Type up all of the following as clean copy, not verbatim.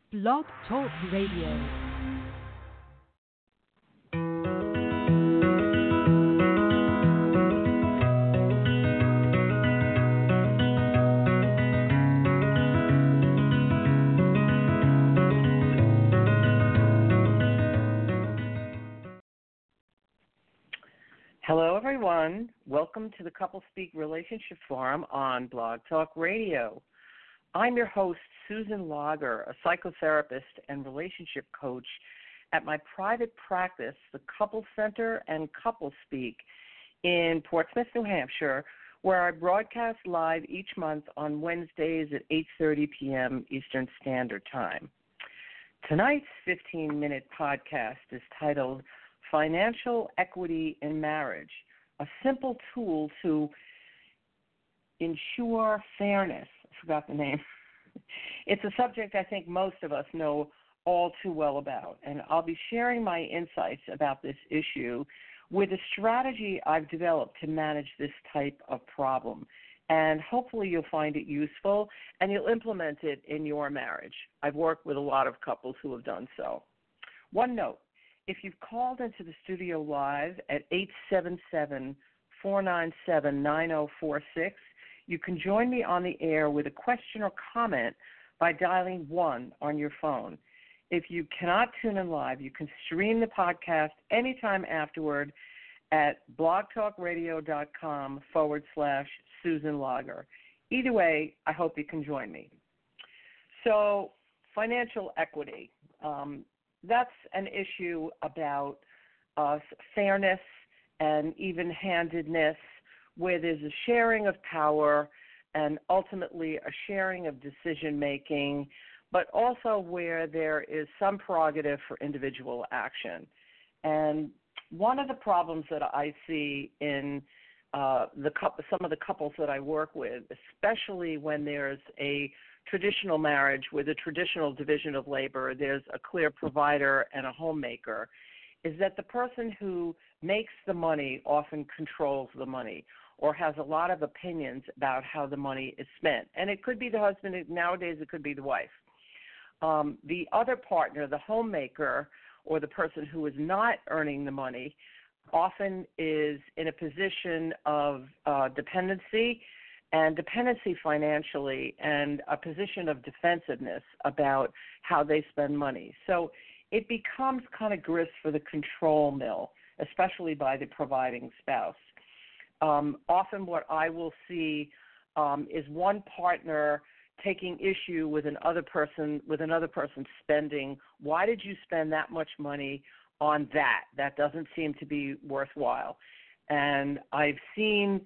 Blog Talk Radio. Hello, everyone. Welcome to the Couple Speak Relationship Forum on Blog Talk Radio. I'm your host, Susan Lager, a psychotherapist and relationship coach at my private practice, the Couple Center and Couple Speak in Portsmouth, New Hampshire, where I broadcast live each month on Wednesdays at 8:30 p.m. Eastern Standard Time. Tonight's 15-minute podcast is titled Financial Equity in Marriage, a simple tool to ensure fairness. I forgot the name. It's a subject I think most of us know all too well about, and I'll be sharing my insights about this issue with a strategy I've developed to manage this type of problem. And hopefully you'll find it useful and you'll implement it in your marriage. I've worked with a lot of couples who have done so. One note. If you've called into the studio live at 877-497-9046, you can join me on the air with a question or comment by dialing 1 on your phone. If you cannot tune in live, you can stream the podcast anytime afterward at blogtalkradio.com/Susan Lager. Either way, I hope you can join me. So, financial equity. That's an issue about fairness and even-handedness, where there's a sharing of power and ultimately a sharing of decision-making, but also where there is some prerogative for individual action. And one of the problems that I see in some of the couples that I work with, especially when there's a traditional marriage with a traditional division of labor, there's a clear provider and a homemaker, is that the person who makes the money often controls the money or has a lot of opinions about how the money is spent. And it could be the husband, nowadays it could be the wife. The other partner, the homemaker, or the person who is not earning the money, often is in a position of dependency financially, and a position of defensiveness about how they spend money. So it becomes kind of grist for the control mill, especially by the providing spouse. Often what I will see is one partner taking issue with another person's spending. Why did you spend that much money on that? That doesn't seem to be worthwhile. And I've seen,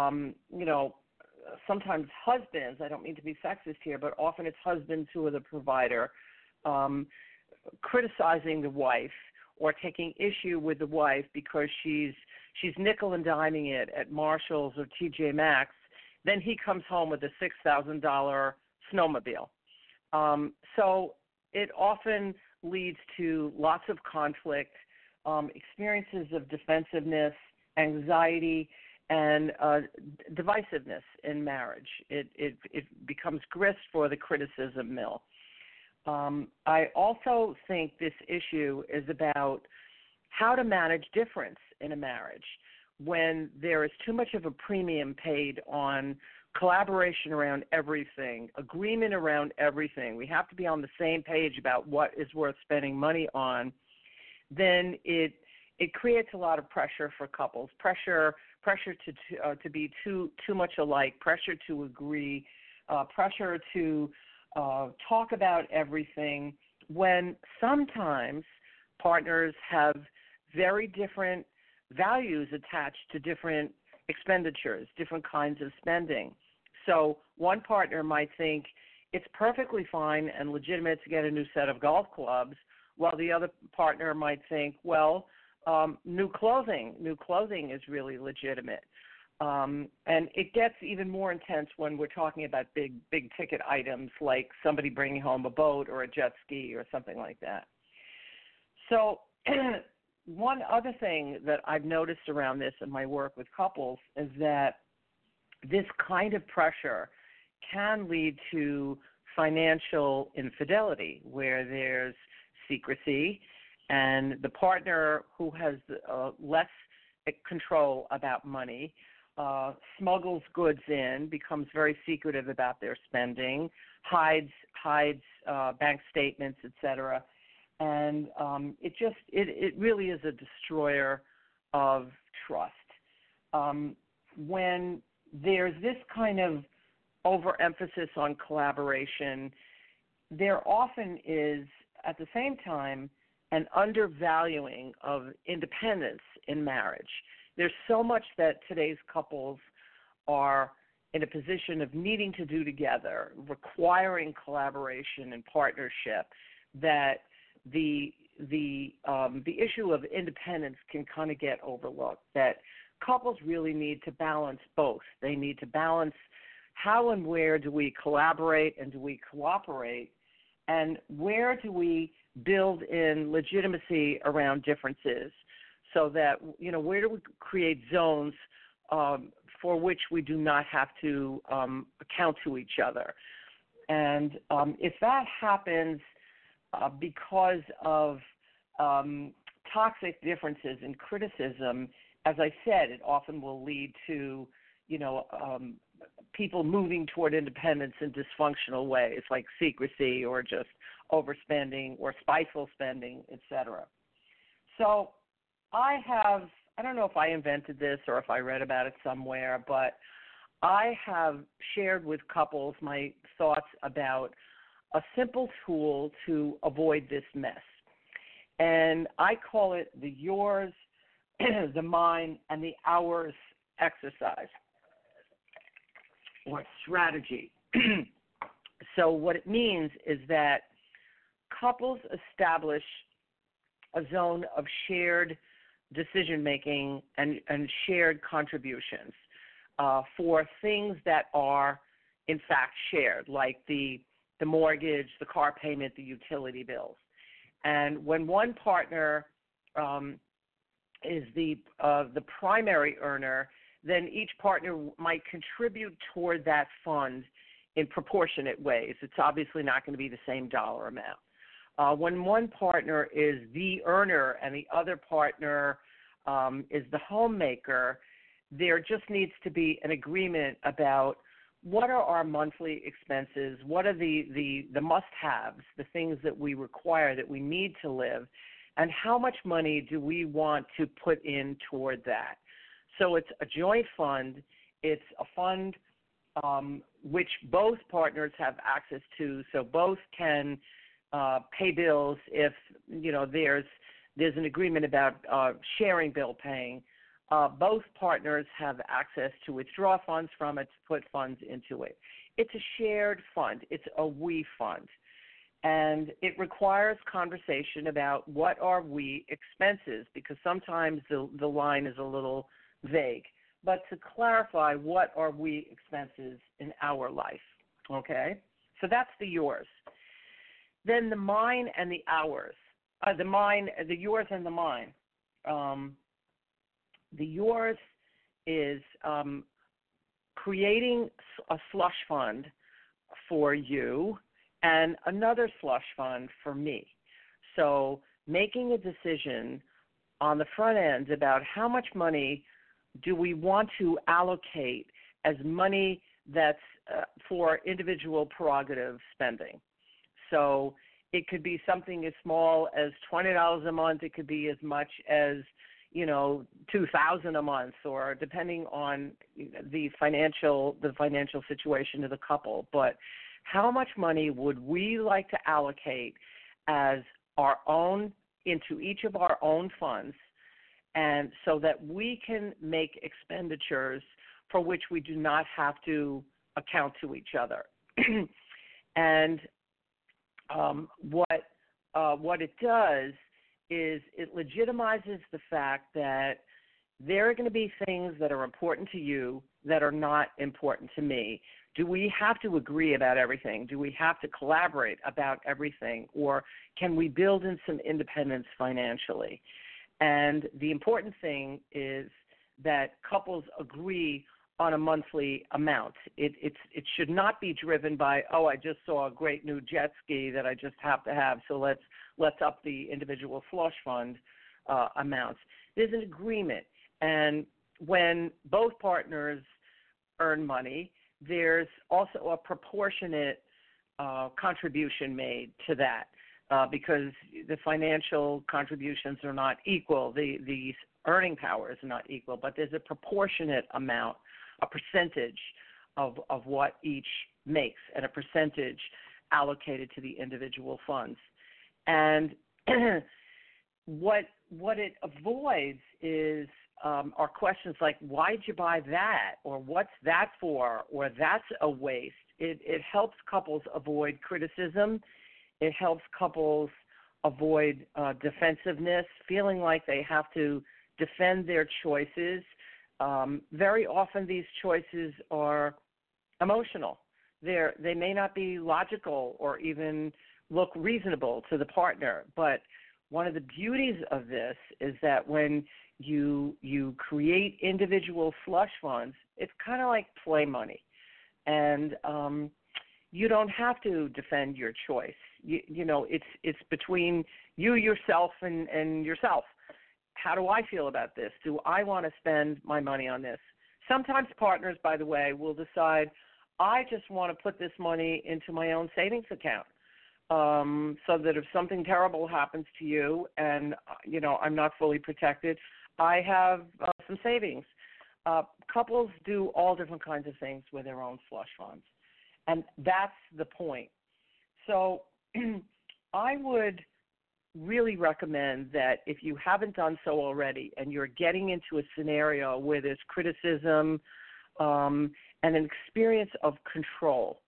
sometimes husbands, I don't mean to be sexist here, but often it's husbands who are the provider, criticizing the wife or taking issue with the wife because she's nickel and diming it at Marshall's or TJ Maxx. Then he comes home with a $6,000 snowmobile. So it often leads to lots of conflict, experiences of defensiveness, anxiety, and divisiveness in marriage. It becomes grist for the criticism mill. I also think this issue is about how to manage difference in a marriage when there is too much of a premium paid on collaboration around everything, agreement around everything. We have to be on the same page about what is worth spending money on. Then it creates a lot of pressure for couples, pressure to be too much alike, pressure to agree, pressure to talk about everything, when sometimes partners have very different values attached to different expenditures, different kinds of spending. So one partner might think it's perfectly fine and legitimate to get a new set of golf clubs, while the other partner might think, well, new clothing is really legitimate. And it gets even more intense when we're talking about big ticket items like somebody bringing home a boat or a jet ski or something like that. So one other thing that I've noticed around this in my work with couples is that this kind of pressure can lead to financial infidelity, where there's secrecy, and the partner who has less control about money smuggles goods in, becomes very secretive about their spending, hides bank statements, etc. And it really is a destroyer of trust. When there's this kind of overemphasis on collaboration, there often is, at the same time, an undervaluing of independence in marriage. There's so much that today's couples are in a position of needing to do together, requiring collaboration and partnership, that the issue of independence can kind of get overlooked, that couples really need to balance both. They need to balance how and where do we collaborate and do we cooperate, and where do we build in legitimacy around differences, so that, where do we create zones for which we do not have to account to each other. And if that happens because of toxic differences in criticism, as I said, it often will lead to, people moving toward independence in dysfunctional ways, like secrecy or just overspending or spiteful spending, etc. So I don't know if I invented this or if I read about it somewhere, but I have shared with couples my thoughts about a simple tool to avoid this mess. And I call it the yours, the mine, and the ours exercise, or strategy. So what it means is that couples establish a zone of shared decision-making and shared contributions for things that are, in fact, shared, like the mortgage, the car payment, the utility bills. And when one partner is the primary earner, then each partner might contribute toward that fund in proportionate ways. It's obviously not going to be the same dollar amount. When one partner is the earner and the other partner is the homemaker, there just needs to be an agreement about what are our monthly expenses, what are the must-haves, the things that we require, that we need to live, and how much money do we want to put in toward that. So it's a joint fund. It's a fund which both partners have access to, so both can pay bills if there's an agreement about sharing bill paying. Both partners have access to withdraw funds from it, to put funds into it. It's a shared fund. It's a we fund. And it requires conversation about what are we expenses, because sometimes the line is a little vague. But to clarify, what are we expenses in our life, okay? So that's the yours. Then the mine and the ours. The yours and the mine. The yours is creating a slush fund for you and another slush fund for me. So making a decision on the front end about how much money do we want to allocate as money that's for individual prerogative spending. So it could be something as small as $20 a month. It could be as much as $2,000 a month, or depending on the financial situation of the couple. But how much money would we like to allocate as our own into each of our own funds, and so that we can make expenditures for which we do not have to account to each other. And what it does is it legitimizes the fact that there are going to be things that are important to you that are not important to me. Do we have to agree about everything? Do we have to collaborate about everything? Or can we build in some independence financially? And the important thing is that couples agree on a monthly amount. It should not be driven by, oh, I just saw a great new jet ski that I just have to have, so let's up the individual slush fund amounts. There's an agreement, and when both partners earn money, there's also a proportionate contribution made to that because the financial contributions are not equal. The earning power is not equal, but there's a proportionate amount, a percentage of what each makes, and a percentage allocated to the individual funds. And what it avoids is are questions like, why'd you buy that? Or what's that for? Or that's a waste. It helps couples avoid criticism. It helps couples avoid defensiveness, feeling like they have to defend their choices. Very often these choices are emotional. They may not be logical or even look reasonable to the partner, but one of the beauties of this is that when you create individual slush funds, it's kind of like play money. And you don't have to defend your choice. You know, it's between you, yourself, and yourself. How do I feel about this? Do I want to spend my money on this? Sometimes partners, by the way, will decide, I just want to put this money into my own savings account. So that if something terrible happens to you and, you know, I'm not fully protected, I have some savings. Couples do all different kinds of things with their own slush funds, and that's the point. So I would really recommend that if you haven't done so already and you're getting into a scenario where there's criticism and an experience of control,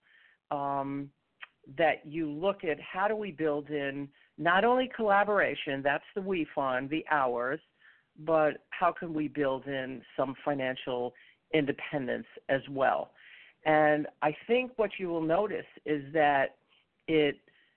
that you look at how do we build in not only collaboration, that's the we fund, the ours, but how can we build in some financial independence as well. And I think what you will notice is that it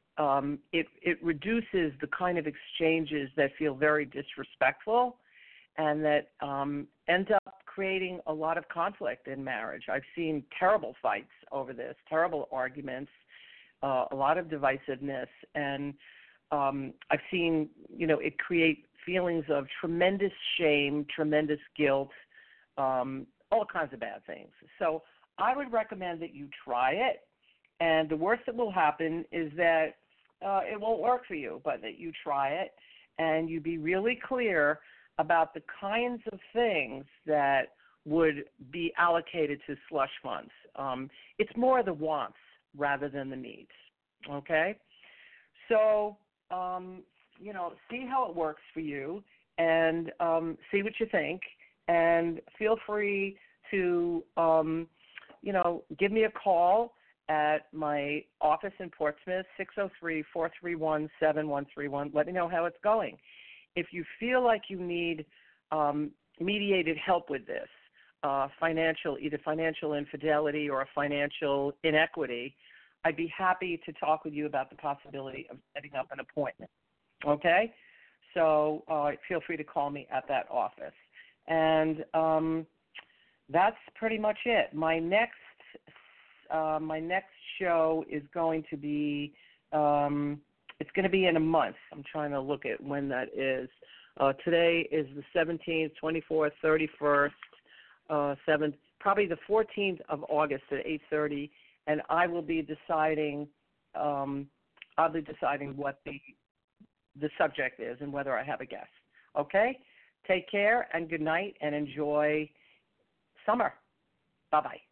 reduces the kind of exchanges that feel very disrespectful and that end up creating a lot of conflict in marriage. I've seen terrible fights over this, terrible arguments, a lot of divisiveness, and I've seen, you know, it create feelings of tremendous shame, tremendous guilt, all kinds of bad things. So I would recommend that you try it, and the worst that will happen is that it won't work for you, but that you try it and you be really clear about the kinds of things that would be allocated to slush funds. It's more the wants rather than the needs, okay? So, you know, see how it works for you and see what you think, and feel free to, you know, give me a call at my office in Portsmouth, 603-431-7131. Let me know how it's going. If you feel like you need mediated help with this, either financial infidelity or a financial inequity, I'd be happy to talk with you about the possibility of setting up an appointment, okay? So feel free to call me at that office. And that's pretty much it. My next show is going to be, it's going to be in a month. I'm trying to look at when that is. Today is the 17th, 24th, 31st, 7th, probably the 14th of August at 8:30, and I will be deciding. I'll be deciding what the subject is and whether I have a guest. Okay? Take care and good night and enjoy summer. Bye-bye.